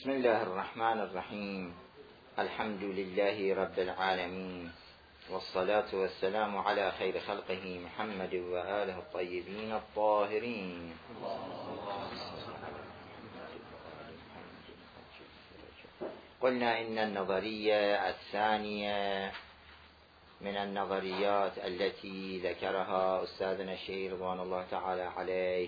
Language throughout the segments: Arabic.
بسم الله الرحمن الرحيم. الحمد لله رب العالمين، والصلاة والسلام على خير خلقه محمد وآله الطيبين الطاهرين. قلنا إن النظرية الثانية من النظريات التي ذكرها أستاذنا الشيخ رضوان الله تعالى عليه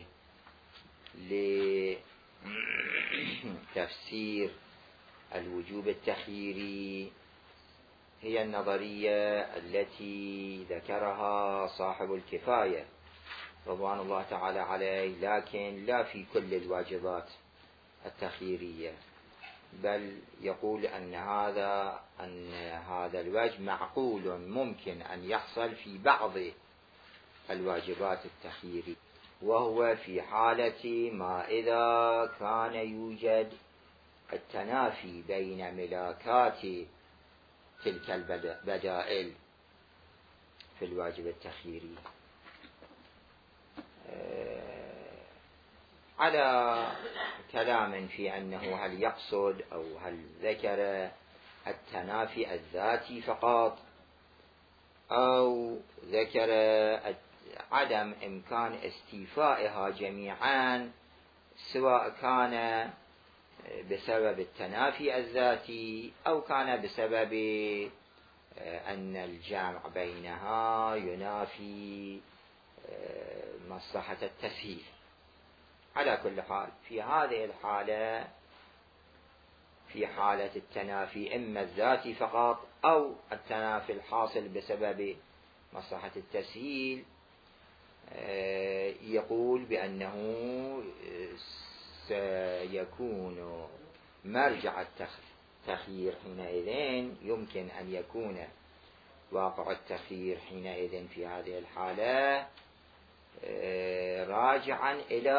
لتفسير الوجوب التخييري هي النظرية التي ذكرها صاحب الكفاية رضوان الله تعالى عليه، لكن لا في كل الواجبات التخييرية، بل يقول أن هذا الوجه معقول ممكن أن يحصل في بعض الواجبات التخييرية، وهو في حالة ما إذا كان يوجد التنافي بين ملاكات تلك البدائل في الواجب التخييري. على كلام في أنه هل يقصد أو هل ذكر التنافي الذاتي فقط، أو ذكر عدم إمكان استيفائها جميعا، سواء كان بسبب التنافي الذاتي أو كان بسبب أن الجمع بينها ينافي مصلحة التسهيل. على كل حال في هذه الحالة، في حالة التنافي إما الذاتي فقط أو التنافي الحاصل بسبب مصلحة التسهيل، يقول بأنه سيكون مرجع التخيير حينئذ، يمكن أن يكون واقع التخيير حينئذ في هذه الحالة راجعا إلى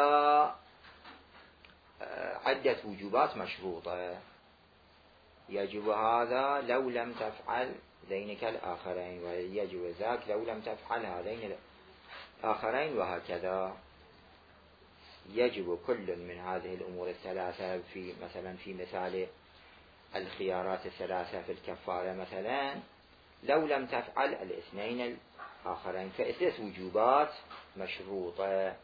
عدة وجوبات مشروطة، يجب هذا لو لم تفعل ذينك الآخرين، ويجب ذاك لو لم تفعل هذين الآخرين، وهكذا. يجب كل من هذه الأمور الثلاثة، مثلا في مثال الخيارات الثلاثة في الكفارة مثلا، لو لم تفعل الاثنين الآخرين، فثلاث وجوبات مشروطة.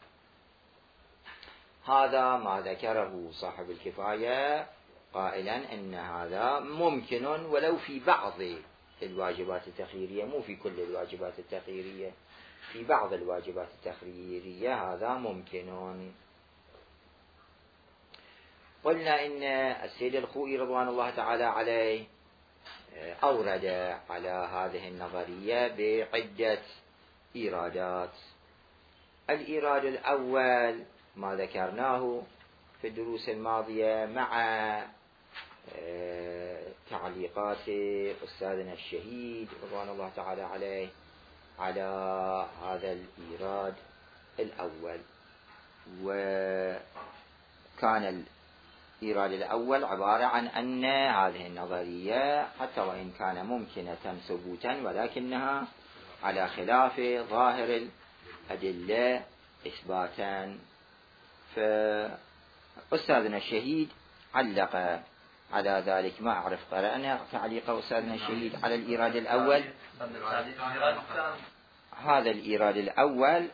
هذا ما ذكره صاحب الكفاية قائلا أن هذا ممكن ولو في بعض الواجبات التخييرية، مو في كل الواجبات التخييرية، في بعض الواجبات التخييرية هذا ممكن. قلنا إن السيد الخوئي رضوان الله تعالى عليه أورد على هذه النظرية بعدة إيرادات. الإيراد الأول ما ذكرناه في الدروس الماضية مع تعليقات أستاذنا الشهيد رضوان الله تعالى عليه على هذا الإيراد الأول. وكان الإيراد الأول عبارة عن أن هذه النظرية حتى وإن كان ممكنة ثبوتا، ولكنها على خلاف ظاهر الأدلة إثباتا. فأستاذنا الشهيد علق على ذلك، ما أعرف قرأنا تعليق أستاذنا الشهيد على الإيراد الأول. هذا الإيراد الأول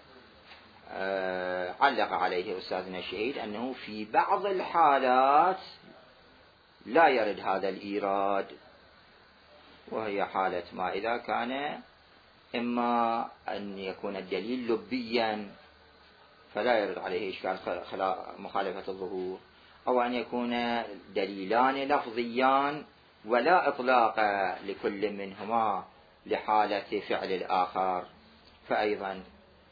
علق عليه أستاذنا الشهيد أنه في بعض الحالات لا يرد هذا الإيراد، وهي حالة ما إذا كان إما أن يكون الدليل لبيا فلا يرد عليه إشكال مخالفة الظهور، أو أن يكون دليلان لفظيان ولا إطلاق لكل منهما لحالة فعل الآخر، فأيضا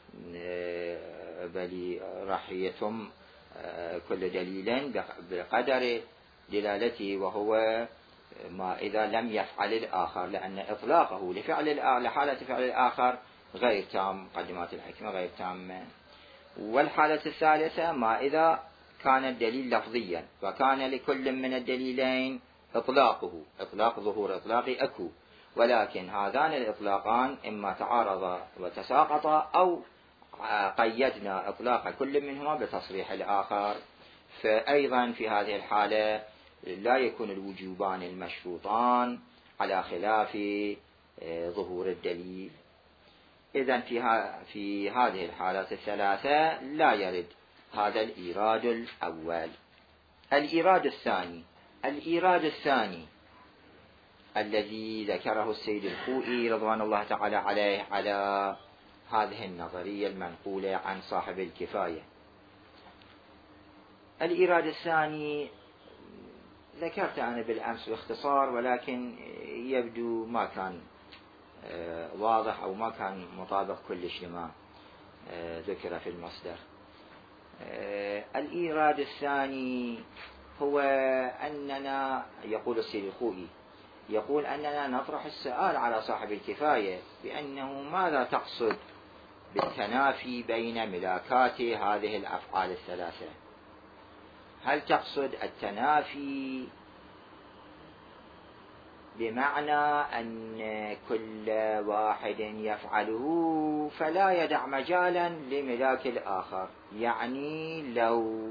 بل راح يتم كل دليل بقدر دلالته، وهو ما إذا لم يفعل الآخر، لأن إطلاقه لحالة فعل الآخر غير تام، مقدمات الحكمة غير تامة. والحالة الثالثة ما إذا كان الدليل لفظيا، وكان لكل من الدليلين إطلاق ظهور إطلاقي أكو، ولكن هذان الإطلاقان إما تعارضا وتساقطا، أو قيدنا إطلاق كل منهما بتصريح الآخر، فأيضا في هذه الحالة لا يكون الوجوبان المشروطان على خلاف ظهور الدليل. إذن في هذه الحالات الثلاثة لا يرد هذا الإيراد الأول. الإيراد الثاني الذي ذكره السيد الخوئي رضوان الله تعالى عليه على هذه النظرية المنقولة عن صاحب الكفاية. الإيراد الثاني ذكرت أنا بالأمس باختصار، ولكن يبدو ما كان واضح أو ما كان مطابق كلش لما ذكر في المصدر. الإيراد الثاني هو أننا، يقول السيد الخوئي، يقول أننا نطرح السؤال على صاحب الكفاية بأنه ماذا تقصد بالتنافي بين ملاكات هذه الأفعال الثلاثة؟ هل تقصد التنافي بمعنى أن كل واحد يفعله فلا يدع مجالا لملاك الآخر، يعني لو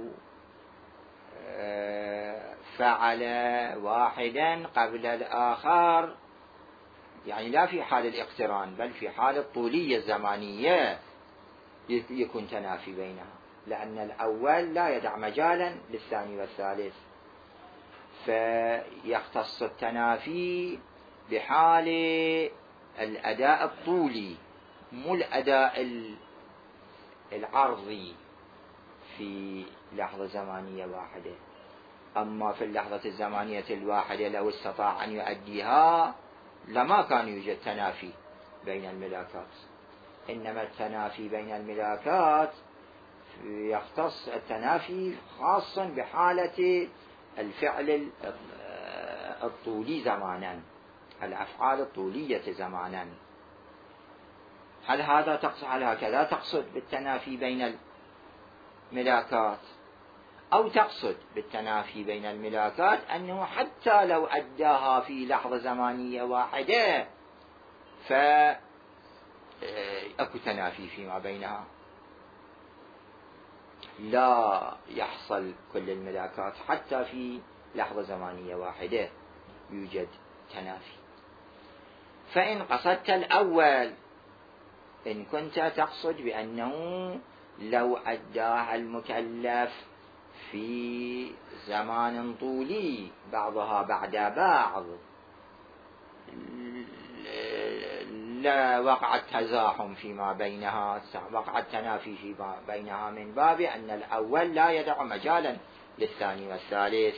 فعل واحدا قبل الآخر، يعني لا في حال الاقتران بل في حال الطولية الزمانية يكون تنافي بينها، لأن الأول لا يدع مجالا للثاني والثالث، فيختص التنافي بحال الأداء الطولي مو الأداء العرضي في لحظة زمانية واحدة. أما في اللحظة الزمانية الواحدة لو استطاع أن يؤديها لما كان يوجد تنافي بين الملاكات، إنما التنافي بين الملاكات يختص التنافي خاصا بحالة الفعل الطولي زمانا، الأفعال الطولية زمانا. هل هكذا تقصد بالتنافي بين الملاكات، أو تقصد بالتنافي بين الملاكات أنه حتى لو أداها في لحظة زمانية واحدة فأكو تنافي فيما بينها، لا يحصل كل الملاكات حتى في لحظة زمانية واحدة يوجد تنافي؟ فإن قصدت الأول، إن كنت تقصد بأنه لو أداها المكلف في زمان طولي بعضها بعد بعض لا وقع التزاحم فيما بينها، وقع التنافي فيما بينها من باب أن الأول لا يدع مجالا للثاني والثالث.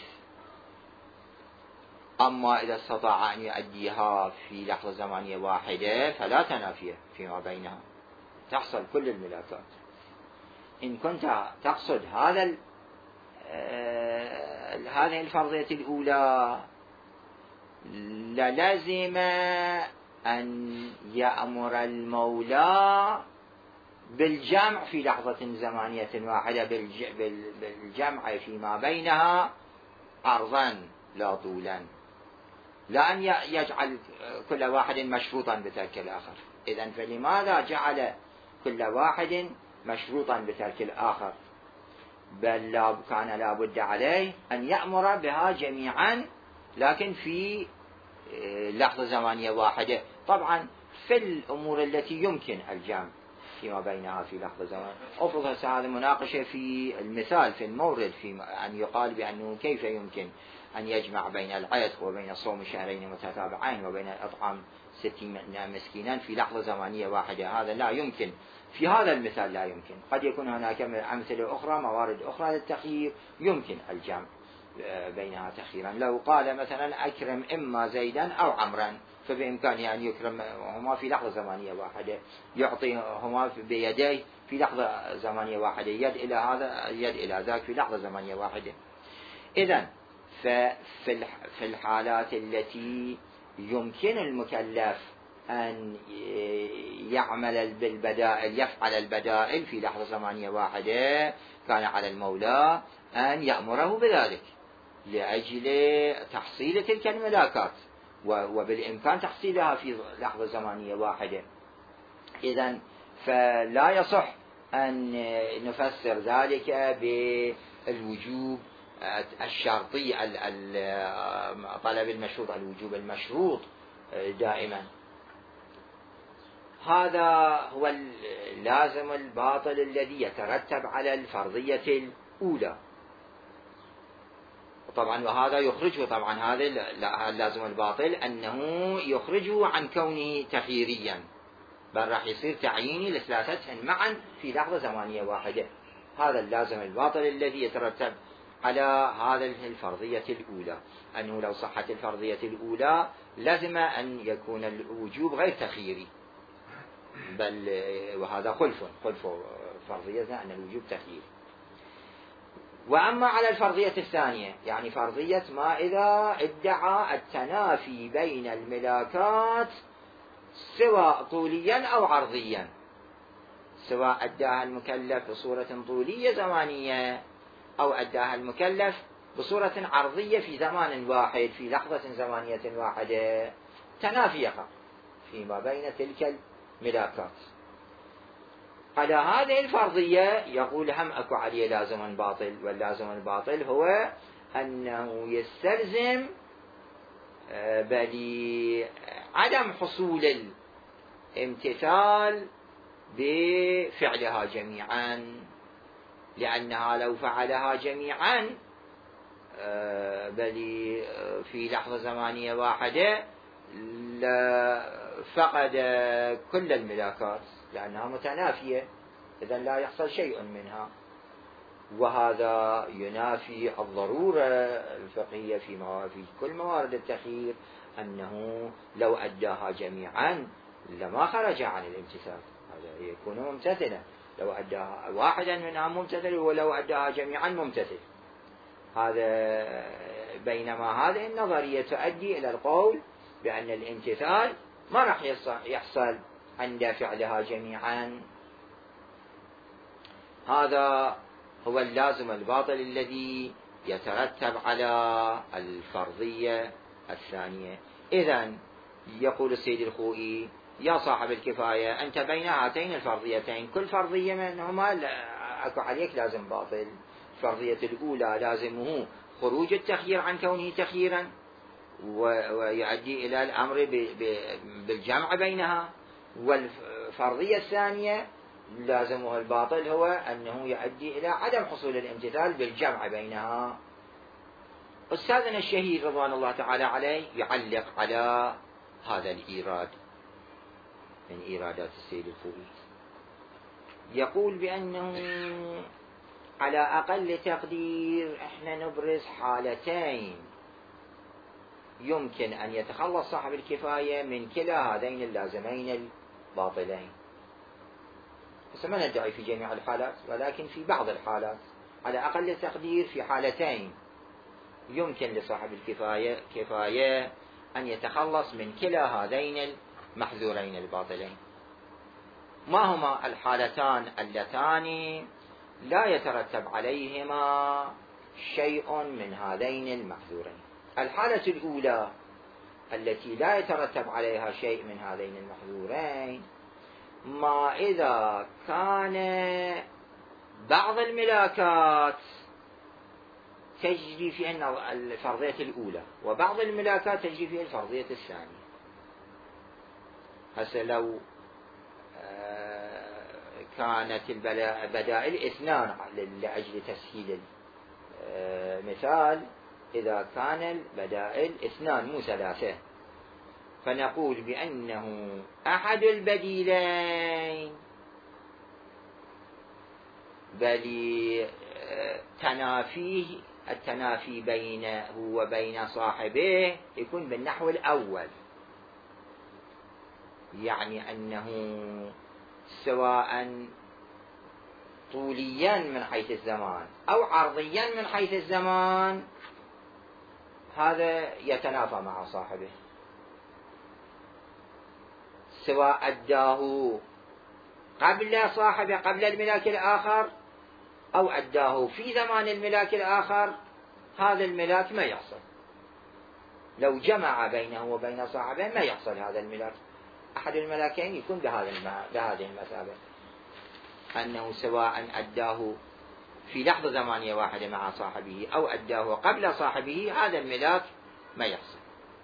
أما إذا استطاع أن يؤديها في لحظة زمانية واحدة فلا تنافي فيما بينها، تحصل كل الملاكات. إن كنت تقصد هذه الفرضية الأولى للازم أن يأمر المولى بالجمع في لحظة زمانية واحدة، بالجمع فيما بينها عرضا لا طولا، لا أن يجعل كل واحد مشروطا بترك الآخر. إذن فلماذا جعل كل واحد مشروطا بترك الآخر؟ بل كان لابد عليه أن يأمر بها جميعا، لكن في لحظة زمانية واحدة. طبعا في الأمور التي يمكن الجمع فيما بينها في لحظة زمانية، أفرض هذه المناقشة في المثال في المورد، في أن يقال بأنه كيف يمكن أن يجمع بين العتق وبين صوم شهرين متتابعين وبين الإطعام 60 مسكينا في لحظة زمانية واحدة. هذا لا يمكن، في هذا المثال لا يمكن. قد يكون هناك أمثلة أخرى، موارد أخرى للتخيير يمكن الجمع بينها تخييرا. لو قال مثلا أكرم إما زيدا أو عمرا، فبإمكانه أن يكرمهما في لحظة زمانية واحدة، يعطيهما بيديه في لحظة زمانية واحدة، يد إلى هذا يد إلى ذاك في لحظة زمانية واحدة. إذن ففي الحالات التي يمكن المكلف أن يعمل بالبدائل، يفعل البدائل في لحظة زمانية واحدة، كان على المولى أن يأمره بذلك لأجل تحصيل تلك الملاكات، وبالإمكان تحصيلها في لحظة زمانية واحدة. إذن فلا يصح أن نفسر ذلك بالوجوب الشرطي طلب المشروط، الوجوب المشروط دائما. هذا هو اللازم الباطل الذي يترتب على الفرضية الأولى. طبعا وهذا يخرجه، طبعا هذا اللازم الباطل أنه يخرجه عن كونه تخييريا، بل راح يصير تعييني لثلاثتهن معا في لحظة زمانية واحدة. هذا اللازم الباطل الذي يترتب على هذا الفرضية الأولى، أنه لو صحت الفرضية الأولى لازم أن يكون الوجوب غير تخييري، بل وهذا خلف فرضية أن الوجوب تخييري. وأما على الفرضية الثانية، يعني فرضية ما إذا ادعى التنافي بين الملاكات سواء طوليا أو عرضيا، سواء أداها المكلف بصورة طولية زمانية أو أداها المكلف بصورة عرضية في زمان واحد، في لحظة زمانية واحدة، تنافي يقع فيما بين تلك الملاكات. على هذه الفرضية يقول هم أكو عليه لازم باطل، واللازم الباطل هو أنه يستلزم بل عدم حصول الامتثال بفعلها جميعا، لأنها لو فعلها جميعا بل في لحظة زمانية واحدة فقد كل الملاكات لأنها متنافية، إذن لا يحصل شيء منها. وهذا ينافي الضرورة الفقهية في كل موارد التخيير، أنه لو أداها جميعا لما خرج عن الامتثال، هذا يكون ممتثلا. لو أداها واحدا منها ممتثل، ولو أداها جميعا ممتثل. هذا بينما هذه النظرية تؤدي إلى القول بأن الامتثال ما راح يحصل عند فعلها جميعا. هذا هو اللازم الباطل الذي يترتب على الفرضية الثانية. إذن يقول السيد الخوئي: يا صاحب الكفاية، أنت بين هاتين الفرضيتين كل فرضية منهما أكو عليك لازم باطل. الفرضية الأولى لازمه خروج التخيير عن كونه تخييرا، ويؤدي إلى الأمر بالجمع بينها. والفرضية الثانية لازمه الباطل هو أنه يؤدي إلى عدم حصول الامتثال بالجمع بينها. أستاذنا الشهير رضوان الله تعالى عليه يعلق على هذا الإيراد من إيرادات السيد الخوئي، يقول بأنه على أقل تقدير احنا نبرز حالتين يمكن أن يتخلص صاحب الكفاية من كلا هذين اللازمين الباطلين. بس ما ندعي في جميع الحالات، ولكن في بعض الحالات على أقل تقدير في حالتين يمكن لصاحب الكفاية أن يتخلص من كلا هذين المحذورين الباطلين. ما هما الحالتان اللتان لا يترتب عليهما شيء من هذين المحذورين؟ الحالة الأولى التي لا يترتب عليها شيء من هذين المحذورين ما إذا كان بعض الملاكات تجري في الفرضية الأولى وبعض الملاكات تجري في الفرضية الثانية. هسه لو كانت البدائل اثنان لأجل تسهيل المثال، إذا كان البدائل اثنان مو ثلاثة، فنقول بأنه أحد البديلين بل التنافي بينه وبين صاحبه يكون بالنحو الأول، يعني أنه سواء طوليا من حيث الزمان أو عرضيا من حيث الزمان هذا يتنافى مع صاحبه، سواء أداه قبل صاحبه قبل الملاك الآخر أو أداه في زمان الملاك الآخر، هذا الملاك ما يحصل. لو جمع بينه وبين صاحبه ما يحصل هذا الملاك. أحد الملاكين يكون بهذه المثابة، أنه سواء أداه في لحظة زمانية واحدة مع صاحبه أو أداه قبل صاحبه، هذا الملاك ما يحصل.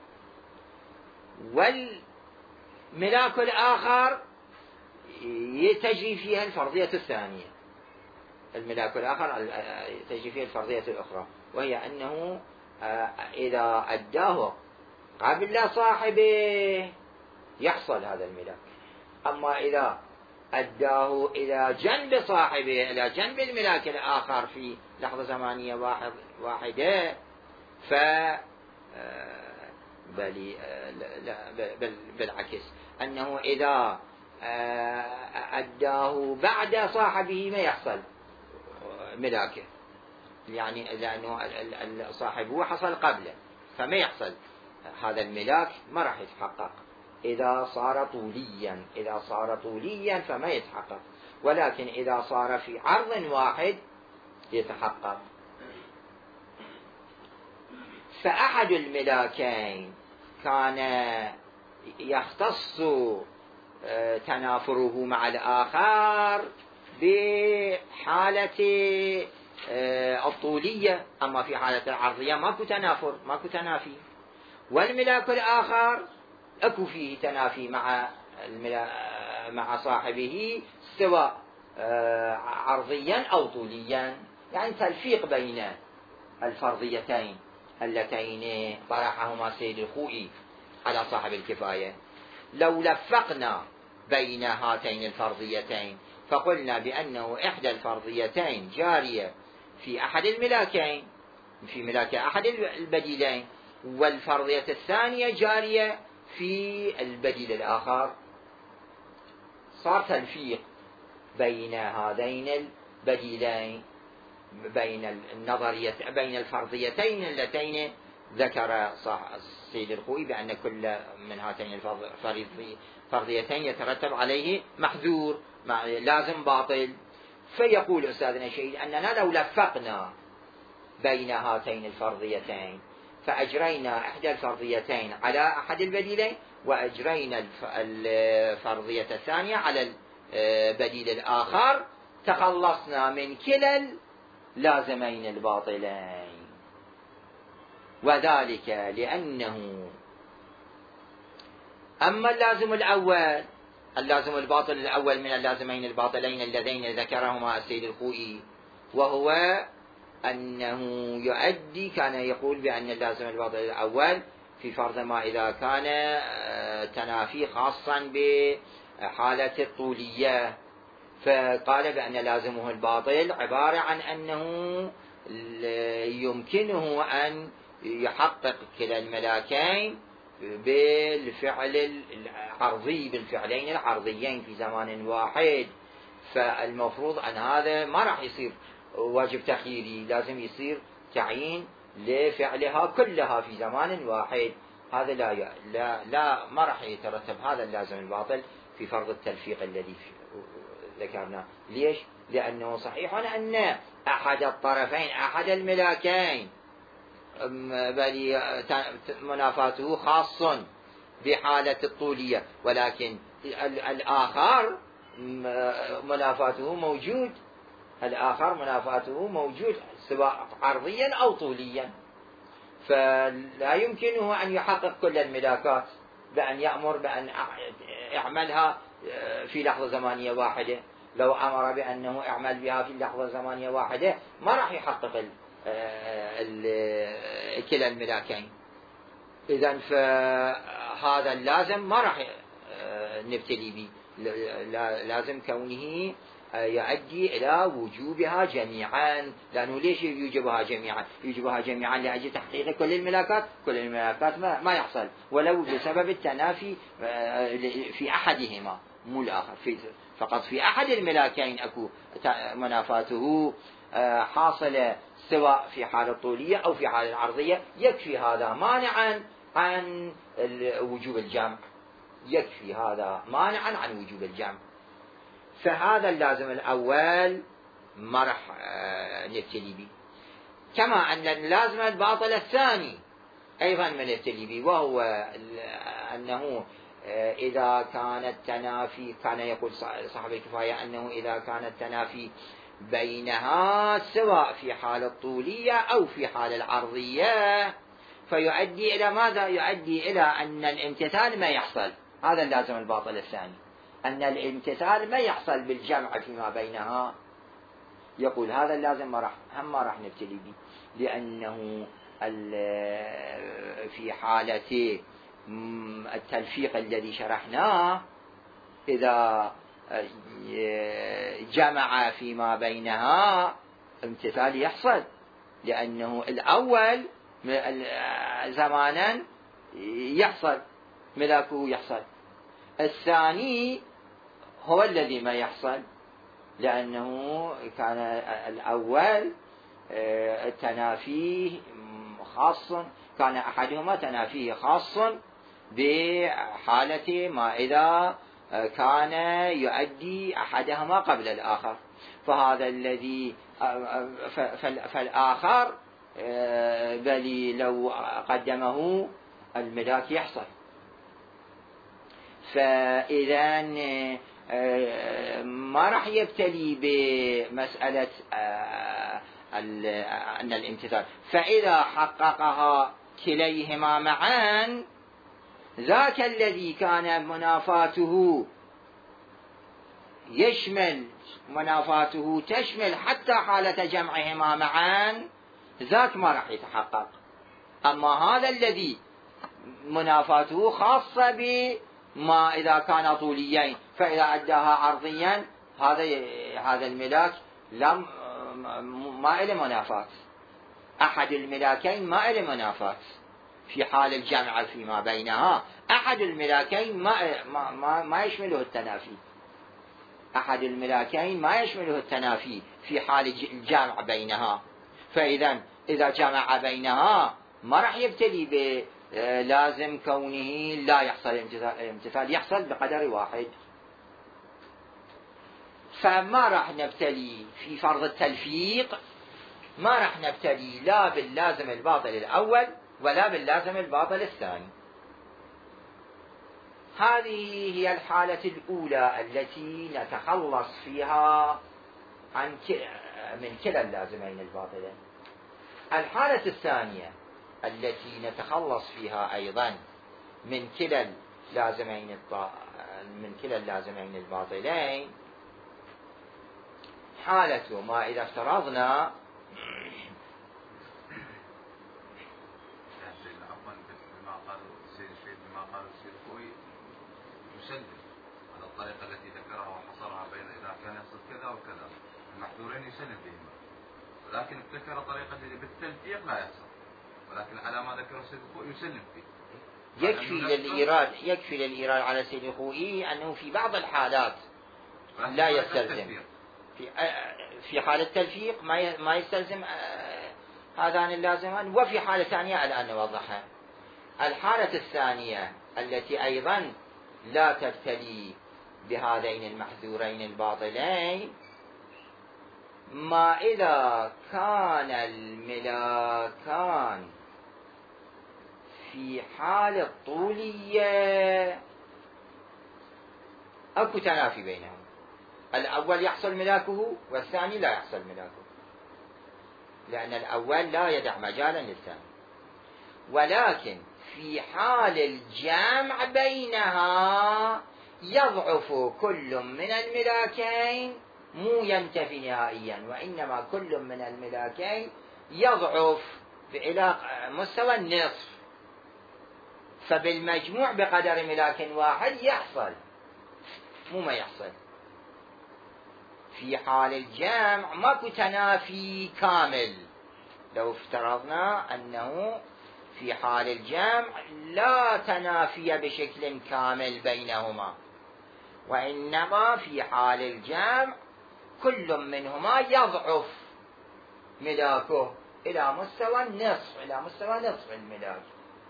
والملاك الآخر تجري فيها الفرضية الثانية، الملاك الآخر تجري فيها الفرضية الأخرى، وهي أنه إذا أداه قبل صاحبه يحصل هذا الملاك، أما إذا أداه إلى جنب صاحبه، إلى جنب الملاك الآخر في لحظة زمانية واحدة، ف بالعكس، أنه إذا أداه بعد صاحبه ما يحصل ملاكه، يعني لأنه صاحبه حصل قبله فما يحصل هذا الملاك، ما راح يتحقق. إذا صار طوليا فما يتحقق، ولكن إذا صار في عرض واحد يتحقق. فأحد الملاكين كان يختص تنافره مع الآخر بحالة الطولية، أما في حالة العرضية ماكو تنافر، ماكو تنافي. والملاك الآخر أكو فيه تنافي مع صاحبه، سواء عرضيا أو طوليا، يعني تلفيق بين الفرضيتين اللتين طرحهما السيد الخوئي على صاحب الكفاية. لو لفقنا بين هاتين الفرضيتين فقلنا بأنه إحدى الفرضيتين جارية في أحد الملاكين، في ملاك أحد البديلين، والفرضية الثانية جارية في البديل الآخر، صار تلفيق بين هذين البديلين، بين الفرضيتين اللتين ذكر السيد الخوئي بأن كل من هاتين الفرضيتين يترتب عليه محذور لازم باطل. فيقول أستاذنا الشهيد أننا لو لفقنا بين هاتين الفرضيتين فأجرينا إحدى الفرضيتين على أحد البديلين، وأجرينا الفرضية الثانية على البديل الآخر، تخلصنا من كلا اللازمين الباطلين. وذلك لأنه أما اللازم الباطل الأول من اللازمين الباطلين اللذين ذكرهما السيد الخوئي، وهو أنه يؤدي، كان يقول بأن اللازم الباطل الأول في فرض ما إذا كان تنافي خاصا بحالة الطولية، فقال بأن لازمه الباطل عبارة عن أنه يمكنه أن يحقق كلا الملاكين بالفعل العرضي، بالفعلين العرضيين في زمان واحد. فالمفروض أن هذا ما راح يصير واجب تخييري، لازم يصير تعيين لفعلها كلها في زمان واحد. هذا لا ما راح يترتب هذا اللازم الباطل في فرض التلفيق الذي ذكرناه. ليش؟ لأنه صحيح أن أحد الطرفين، أحد الملاكين، بل منافاته خاص بحالة الطولية، ولكن الآخر منافاته موجود سواء عرضيا أو طوليا، فلا يمكنه أن يحقق كل الملاكات بأن يأمر بأن اعملها في لحظة زمانية واحدة. لو أمر بأنه اعمل بها في لحظة زمانية واحدة ما راح يحقق كلا الملاكين. إذن فهذا اللازم ما راح نبتلي به، لازم كونه يؤدي إلى وجوبها جميعا. لأنه ليش يوجبها جميعا؟ لأجل تحقيق كل الملاكات ما يحصل، ولو بسبب التنافي في أحدهما مو الآخر، فقط في أحد الملاكين أكو منافاته حاصلة سواء في حالة طولية أو في حالة عرضية، يكفي هذا مانعا عن وجوب الجمع. فهذا اللازم الأول ما رح نبتلي به. كما أن اللازم الباطل الثاني أيضا ما نبتلي به، وهو أنه إذا كان التنافي، كان يقول صاحب الكفاية أنه إذا كان التنافي بينها سواء في حال الطولية أو في حال العرضية، فيؤدي إلى ماذا؟ يؤدي إلى أن الامتثال ما يحصل. هذا اللازم الباطل الثاني، أن الامتثال ما يحصل بالجمع فيما بينها. يقول هذا اللازم ما راح نبتلي به، لأنه في حالة التلفيق الذي شرحناه إذا جمع فيما بينها امتثال يحصل، لأنه الأول زمانا يحصل ملاكه يحصل، الثاني هو الذي ما يحصل، لأنه كان الأول تنافيه خاص، كان أحدهما تنافيه خاص بحالة ما إذا كان يؤدي أحدهما قبل الآخر، فهذا الذي فالآخر بل لو قدمه الملاك يحصل. فإذا ما راح يبتلي بمسألة أن الامتثال، فإذا حققها كليهما معا ذاك الذي كان منافاته تشمل حتى حالة جمعهما معا، ذاك ما راح يتحقق. أما هذا الذي منافاته خاصة بما إذا كان طوليين، فإذا أداها عرضيا هذا الملاك ما إلى منافات، أحد الملاكين ما إلى منافات في حال الجمع فيما بينها، أحد الملاكين ما يشمله التنافي، أحد الملاكين ما يشمله التنافي في حال الجمع بينها. فإذا إذا جمع بينها ما راح يبتلي بلازم كونه لا يحصل الامتثال، يحصل بقدر واحد. فما راح نبتلي في فرض التلفيق، ما راح نبتلي لا باللازم الباطل الأول ولا باللازم الباطل الثاني. هذه هي الحالة الأولى التي نتخلص فيها من كلا اللازمين الباطلين. الحالة الثانية التي نتخلص فيها أيضا من كلا اللازمين الباطلين حالة ما إذا افترضنا يسلم على الطريقة التي ذكرها وحصرها بين إذا كان يحصل كذا وكذا، المحذورين يسلم بهما، ولكن ابتكر طريقة بالتلفيق لا يحصل، ولكن على ما ذكر السيد الخوئي يسلم فيه. يكفي للإيراد على السيد الخوئي أنه في بعض الحالات لا يستلزم، في حالة التلفيق ما يستلزم هذان اللازمان، وفي حالة ثانية الآن نوضحها. الحالة الثانية التي أيضا لا تبتلي بهذين المحذورين الباطلين، ما إذا كان الملاكان في حال الطولية أكو تنافي بينهم، الأول يحصل ملاكه والثاني لا يحصل ملاكه، لأن الأول لا يدع مجالا للثاني. ولكن في حال الجمع بينها يضعف كل من الملاكين، مو ينتفي نهائيا، وإنما كل من الملاكين يضعف إلى مستوى النصف، فبالمجموع بقدر ملاك واحد يحصل، مو ما يحصل. في حال الجمع ماكو تنافي كامل، لو افترضنا أنه في حال الجمع لا تنافي بشكل كامل بينهما، وإنما في حال الجمع كل منهما يضعف ملاكه إلى مستوى النصف، إلى مستوى نصف الملاك،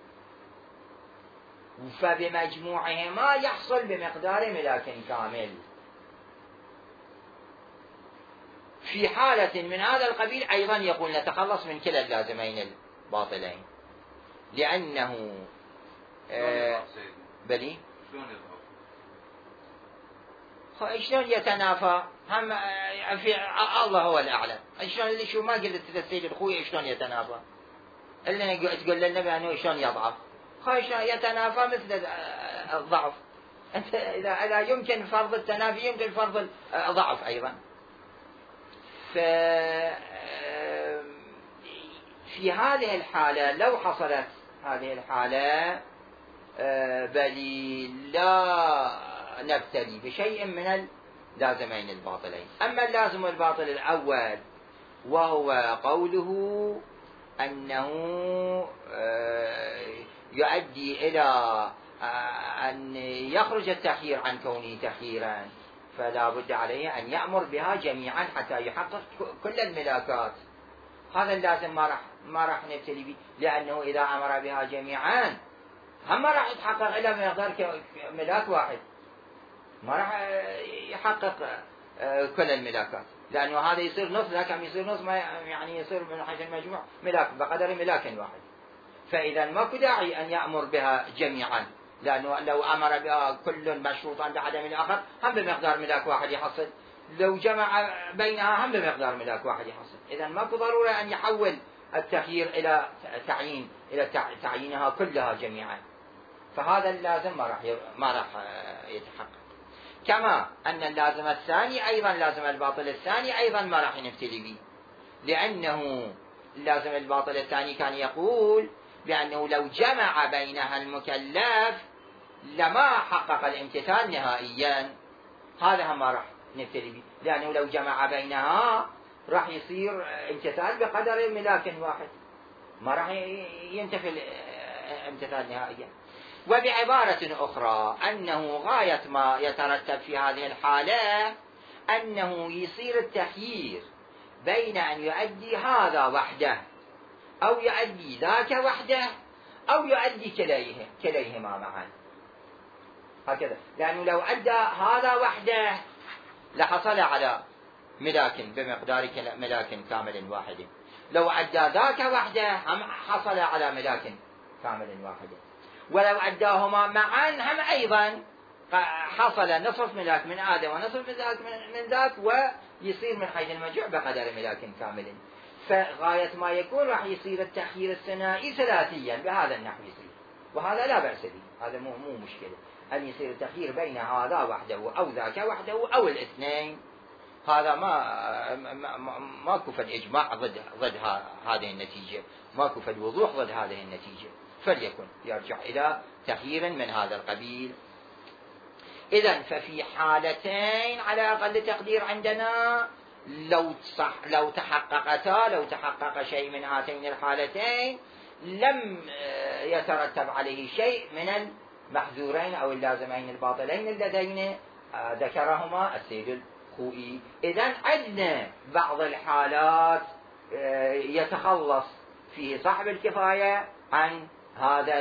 فبمجموعهما يحصل بمقدار ملاك كامل. في حالة من هذا القبيل أيضا يقول نتخلص من كلا اللازمين الباطلين، لأنه بلي شلون يضعف؟ شلون يتنافى؟ هم في الله هو الأعلم. شلون اللي شو ما قلت السيد الخوي شلون يتنافى؟ اللي تقول للنبي أنه شلون يضعف؟ شلون يتنافى مثل الضعف. أنت إذا يمكن فرض التنافي يمكن فرض الضعف أيضا. في هذه الحالة لو حصلت هذه الحالة بل لا نبتلي بشيء من اللازمين الباطلين. أما اللازم الباطل الأول وهو قوله أنه يؤدي إلى أن يخرج التخيير عن كونه تخييرا، فلا بد عليه أن يأمر بها جميعا حتى يحقق كل الملاكات. هذا اللازم ما راح نبتلي به، لأنه إذا أمر بها جميعا هم ما راح يتحقق إلا بمقدار ملاك واحد، ما راح يحقق كل الملاكات، لأنه هذا يصير نص، لكن يصير نص ما يعني يصير من حيث المجموع ملاك بقدر ملاك واحد. فإذا ماكو داعي أن يأمر بها جميعا، لأنه لو أمر بها كل مشروطا بعدم الآخر هم بمقدار ملاك واحد يحصل، لو جمع بينها هم بمقدار ملاك واحد يحصل. إذا ماكو ضرورة أن يحول التخيير إلى تعيينها كلها جميعا، فهذا اللازم ما راح يتحقق. كما أن اللازم الثاني أيضا، لازم الباطل الثاني أيضا ما راح نبتلي به، لأنه اللازم الباطل الثاني كان يقول بأنه لو جمع بينها المكلف لما حقق الامتثال نهائيا. هذا هم ما راح نبتلي به، لأنه لو جمع بينها راح يصير امتثال بقدر ملاك واحد، ما راح ينتفي الامتثال نهائيا. وبعبارة أخرى أنه غاية ما يترتب في هذه الحالة أنه يصير التخيير بين أن يؤدي هذا وحده أو يؤدي ذاك وحده أو يؤدي كليهما معا، هكذا. لأنه لو أدى هذا وحده لحصل على ملاك بمقدار ملاك كامل واحد، لو أدى ذاك وحده هم حصل على ملاك كامل واحد، ولو أداهما معا هم أيضا حصل نصف ملاك من آدم ونصف ملاك من ذاك، ويصير من حيث المجموع بقدر ملاك كامل. فغاية ما يكون راح يصير التخيير الثنائي ثلاثيا بهذا النحو يصير، وهذا لا بأس به، هذا مو مشكلة أن يصير التخيير بين هذا وحده أو ذاك وحده أو الاثنين. هذا ماكو فد إجماع ضد هذه النتيجة، ماكو فد وضوح ضد هذه النتيجة، فليكن يرجع إلى تخيير من هذا القبيل. إذن ففي حالتين على أقل تقدير عندنا لو تحقق شيء من هاتين الحالتين لم يترتب عليه شيء من المحذورين أو اللازمين الباطلين اللذين ذكرهما السيد الخوئي. إذن عندنا بعض الحالات يتخلص فيه صاحب الكفاية عن هذا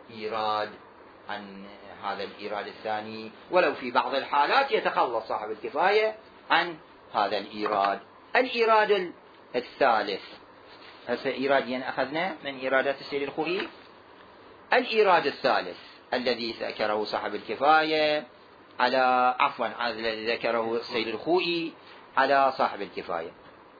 الإيراد الثاني، ولو في بعض الحالات يتخلص صاحب الكفاية عن هذا الإيراد الثالث. هسه إيرادين أخذنا من إيرادات السيد الخوئي. الإيراد الثالث الذي ذكره صاحب الكفاية على الذي ذكره السيد الخوئي على صاحب الكفاية،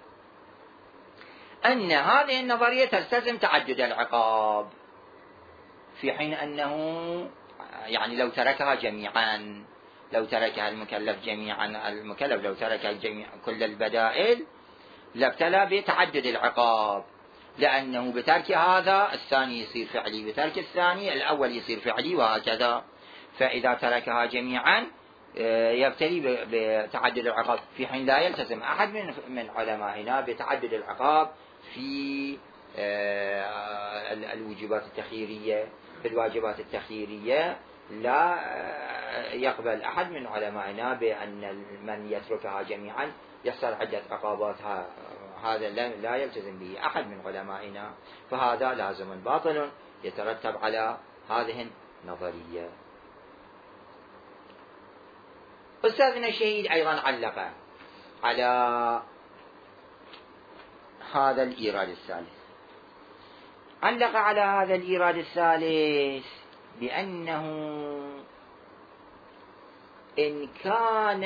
أن هذه النظرية تلتزم تعدد العقاب، في حين أنه يعني لو تركها جميعا، لو تركها المكلف لو ترك كل البدائل لابتلى بتعدد العقاب، لأنه بترك هذا الثاني يصير فعلي، بترك الثاني الأول يصير فعلي، وهكذا. فإذا تركها جميعا يبتلي بتعدد العقاب، في حين لا يلتزم أحد من علمائنا بتعدد العقاب في الواجبات التخييرية. في الواجبات التخييرية لا يقبل أحد من علمائنا بأن من يتركها جميعا يحصل عدة عقابات، هذا لا يلتزم به أحد من علمائنا، فهذا لازم باطل يترتب على هذه النظرية. أستاذنا الشهيد أيضا علق على هذا الإيراد الثالث، علق على هذا الإيراد الثالث بأنه إن كان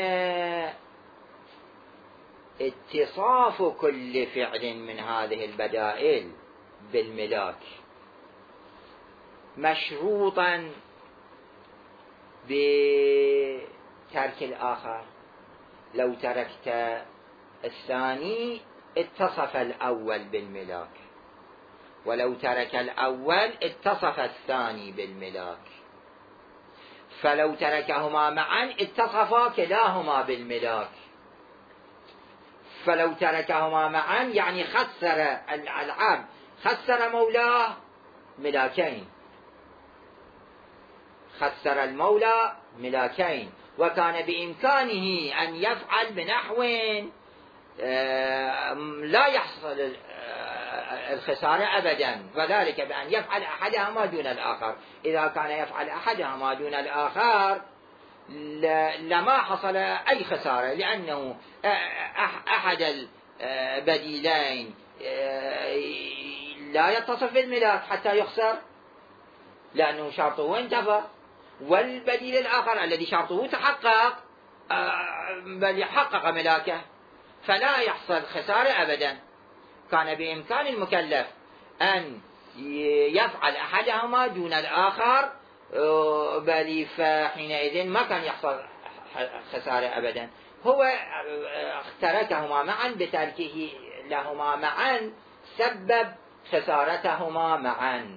اتصاف كل فعل من هذه البدائل بالملاك مشروطا بترك الآخر، لو تركت الثاني اتصف الأول بالملاك، ولو ترك الأول اتصف الثاني بالملاك، فلو تركهما معا اتصفا كلاهما بالملاك، فلو تركهما معا يعني خسر العبد، خسر مولاه ملاكين، خسر المولى ملاكين، وكان بإمكانه أن يفعل بنحو لا يحصل الخسارة أبدا، وذلك بأن يفعل أحدهما دون الآخر. إذا كان يفعل أحدهما دون الآخر لما حصل أي خسارة، لأنه أحد البديلين لا يتصف بالملاك حتى يخسر لأنه شرطه انتفى، والبديل الآخر الذي شرطه تحقق بل حقق ملاكه فلا يحصل خسارة أبدا. كان بإمكان المكلف أن يفعل أحدهما دون الآخر، بل فحينئذ ما كان يحصل خسارة أبدا. هو تركهما معا، بتركه لهما معا سبب خسارتهما معا،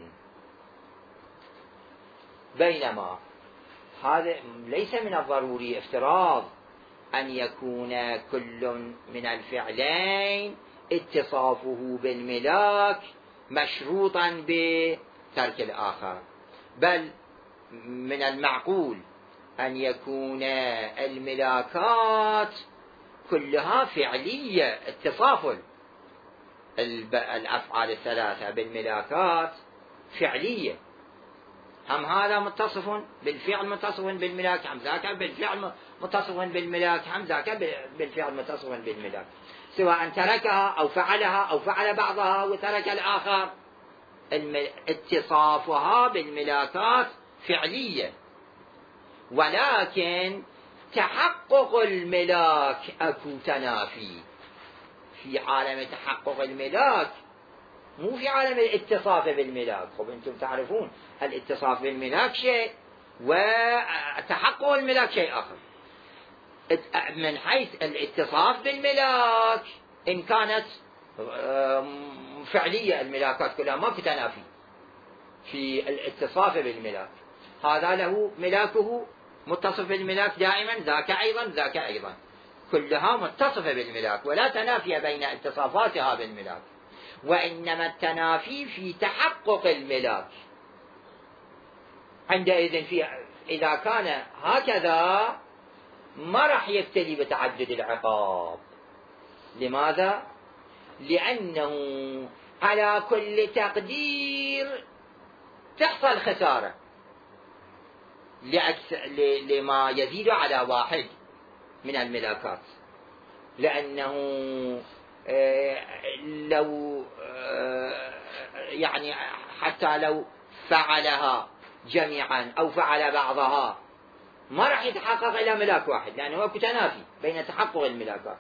بينما هذا ليس من الضروري افتراض أن يكون كل من الفعلين اتصافه بالملاك مشروطا بترك الآخر، بل من المعقول أن يكون الملاكات كلها فعلية، اتصاف الأفعال الثلاثة بالملاكات فعلية، هم هذا متصف بالفعل متصف بالملاك، هم ذاك بالفعل متصف بالملاك، هم ذاك بالفعل متصف بالملاك، سواء تركها أو فعلها أو فعل بعضها وترك الآخر، اتصافها بالملاكات فعلية. ولكن تحقق الملاك أكو تنافي في عالم تحقق الملاك، مو في عالم الاتصاف بالملاك. خب أنتم تعرفون الاتصاف بالملاك شيء وتحقق الملاك شيء آخر. من حيث الاتصاف بالملاك إن كانت فعلية الملاكات كلها ما في تنافي في الاتصاف بالملاك، هذا له ملاكه متصف بالملاك دائما، ذاك أيضا ذاك أيضا، كلها متصفة بالملاك ولا تنافي بين اتصافاتها بالملاك، وإنما التنافي في تحقق الملاك. عندئذ إذا كان هكذا ما راح يبتلي بتعدد العقاب. لماذا؟ لأنه على كل تقدير تحصل خسارة لما يزيد على واحد من الملاكات، لأنه لو يعني حتى لو فعلها جميعا أو فعل بعضها ما راح يتحقق إلا ملاك واحد، لأنه هو تنافي بين تحقق الملاكات.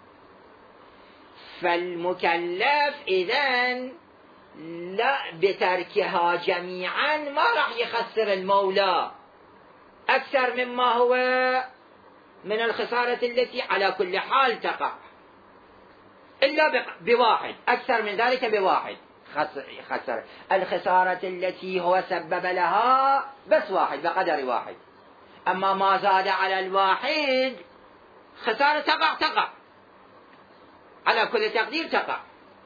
فالمكلف إذن لا بتركها جميعا ما راح يخسر المولى أكثر مما هو من الخسارة التي على كل حال تقع، إلا بواحد، أكثر من ذلك بواحد خسر الخسارة التي هو سبب لها بس واحد بقدر واحد، أما ما زاد على الواحد خسارة تقع على كل تقدير تقع.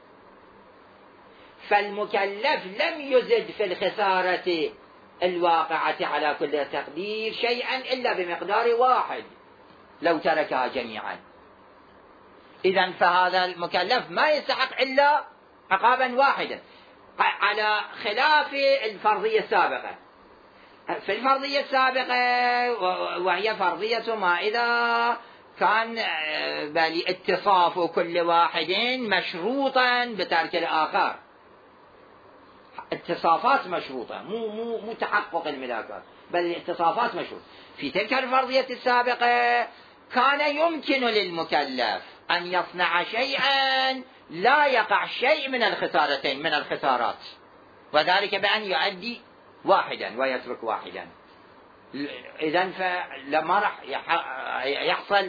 فالمكلف لم يزد في الخسارة الواقعة على كل تقدير شيئا إلا بمقدار واحد لو تركها جميعا. إذن فهذا المكلف ما يستحق إلا عقابا واحدا، على خلاف الفرضية السابقة. في الفرضية السابقة وهي فرضية ما إذا كان بل اتصاف كل واحد مشروطا بترك الآخر، اتصافات مشروطة، مو تحقق الملاكات، بل الاتصافات مشروطة. في تلك الفرضية السابقة كان يمكن للمكلف أن يصنع شيئا لا يقع شيء من الخسارتين من الخسارات، وذلك بأن يؤدي واحدا ويترك واحدا. إذن فلما راح يحصل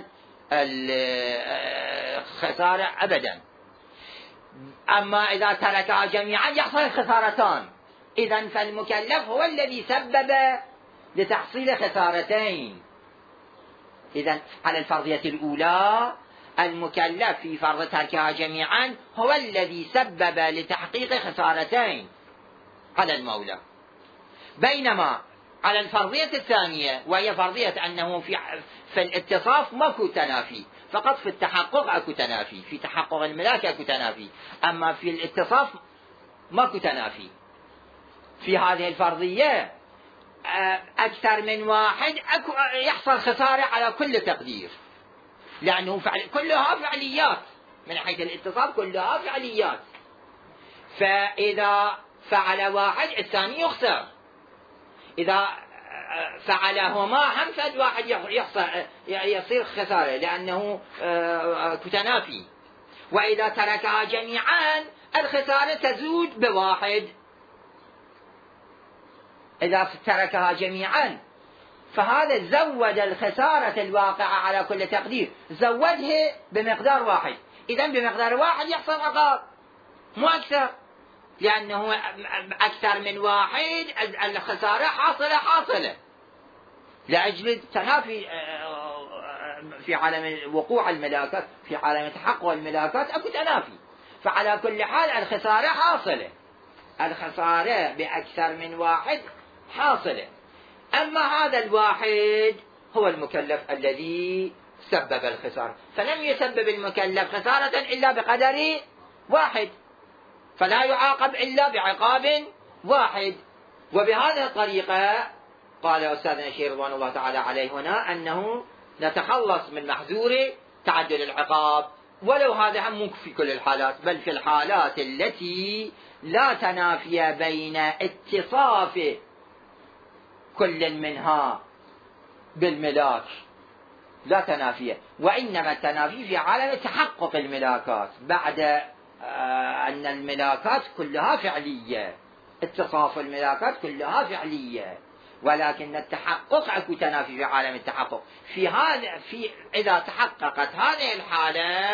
الخسارة أبدا. أما إذا تركها جميعا يحصل الخسارتان. إذن فالمكلف هو الذي سبب لتحصيل خسارتين. إذن على الفرضية الأولى المكلف في فرض تركها جميعا هو الذي سبب لتحقيق خسارتين على المولى. بينما على الفرضية الثانية وهي فرضية أنه في الاتصاف ماكو تنافي، فقط في التحقق اكو تنافي، في تحقق الملاك اكو تنافي، أما في الاتصاف ماكو تنافي. في هذه الفرضية أكثر من واحد يحصل خسارة على كل تقدير، لأنه كلها فعليات، من حيث الاتصاف كلها فعليات. فإذا فعل واحد الثاني يخسر، إذا فعلهما هم فد واحد يصير خسارة لأنه تنافي. وإذا تركها جميعا الخسارة تزود بواحد. إذا تركها جميعا فهذا زود الخسارة الواقعة على كل تقدير، زودها بمقدار واحد. إذن بمقدار واحد يحصل عقاب مو أكثر، لأنه أكثر من واحد الخسارة حاصلة لأجل التنافي في عالم وقوع الملاكات، في عالم تحقق الملاكات أكو تنافي. فعلى كل حال الخسارة حاصلة، الخسارة بأكثر من واحد حاصلة. أما هذا الواحد هو المكلف الذي سبب الخسارة، فلم يسبب المكلف خسارة إلا بقدر واحد، فلا يعاقب إلا بعقاب واحد. وبهذه الطريقة قال أستاذنا الشيخ رضوان الله تعالى عليه هنا أنه نتخلص من محذور تعدد العقاب، ولو هذا هم مو في كل الحالات، بل في الحالات التي لا تنافي بين اتصاف كل منها بالملاك، لا تنافي، وإنما التنافي في عالم تحقق الملاكات، بعد أن الملاكات كلها فعلية، اتصاف الملاكات كلها فعلية، ولكن التحقق اكو تنافي في عالم التحقق. إذا تحققت هذه الحالة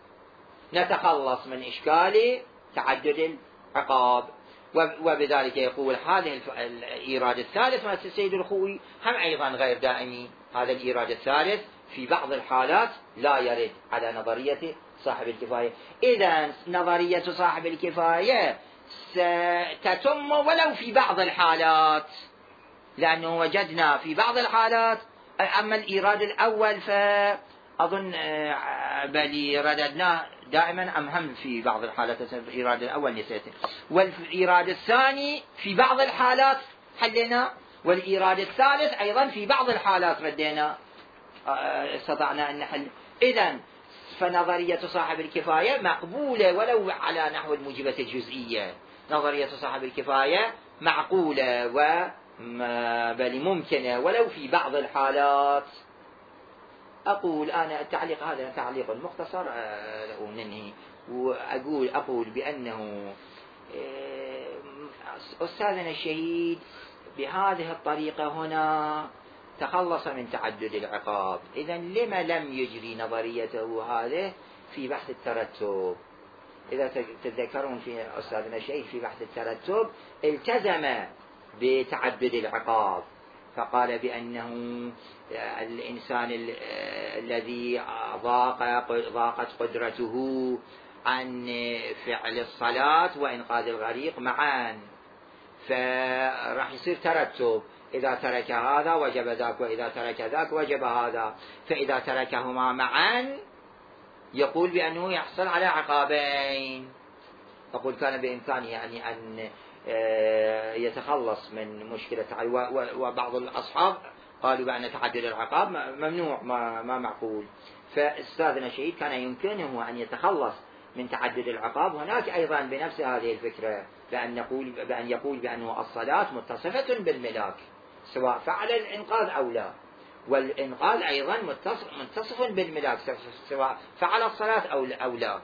نتخلص من إشكال تعدد العقاب. وبذلك يقول هذه الإيراد الثالث من السيد الخوئي هم أيضا غير دائمي. هذا الإيراد الثالث في بعض الحالات لا يرد على نظرية صاحب الكفاية. إذا نظرية صاحب الكفاية ستتم ولو في بعض الحالات، لأنه وجدنا في بعض الحالات. أما الإيراد الأول فأظن بل رددناه دائما أهم في بعض الحالات، الإيراد الأول نسيته، والإيراد الثاني في بعض الحالات حلنا، والإيراد الثالث أيضا في بعض الحالات ردينا استطعنا أن نحل. إذن فنظرية صاحب الكفاية مقبولة ولو على نحو الموجبة الجزئية، نظرية صاحب الكفاية معقولة بل ممكنة ولو في بعض الحالات. أقول أنا التعليق هذا تعليق مختصر وننهي، أقول بأنه أستاذنا الشهيد بهذه الطريقة هنا تخلص من تعدد العقاب. إذن لما لم يجري نظريته هذه في بحث الترتب؟ إذا تتذكرون في أستاذنا الشهيد في بحث الترتب التزم بتعدد العقاب، فقال بأنه الإنسان الذي ضاقت قدرته عن فعل الصلاة وإنقاذ الغريق معا، فراح يصير ترتب، إذا ترك هذا وجب ذاك، وإذا ترك ذاك وجب هذا، فإذا تركهما معا يقول بأنه يحصل على عقابين. أقول كان بإمكانه يعني أن يتخلص من مشكلة، وبعض الأصحاب قالوا بأن تعدد العقاب ممنوع ما معقول، فأستاذنا الشهيد كان يمكنه أن يتخلص من تعدد العقاب. هناك أيضا بنفس هذه الفكرة بأن يقول بأن الصلاة متصفة بالملاك سواء فعل الإنقاذ أو لا، والإنقاذ أيضا متصف بالملاك سواء فعل الصلاة أو لا.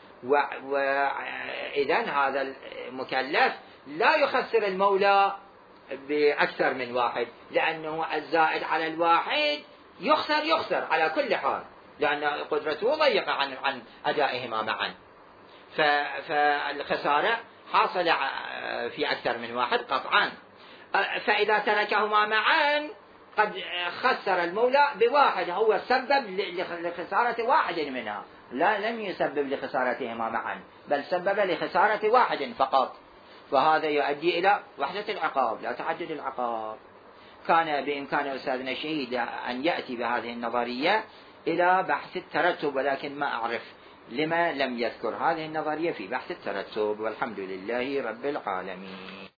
وإذن هذا المكلف لا يخسر المولى بأكثر من واحد، لأنه الزائد على الواحد يخسر على كل حال، لأن قدرته ضيقة عن أدائهما معا، فالخسارة حاصلة في أكثر من واحد قطعا. فإذا تركهما معا قد خسر المولى بواحد، هو سبب لخسارة واحد منها، لم يسبب لخسارتهما معا، بل سبب لخسارة واحد فقط، فهذا يؤدي إلى وحدة العقاب لا تعدد العقاب. كان بإمكان أستاذنا شهيد أن يأتي بهذه النظرية إلى بحث الترتب، ولكن ما أعرف لما لم يذكر هذه النظرية في بحث الترتب، والحمد لله رب العالمين.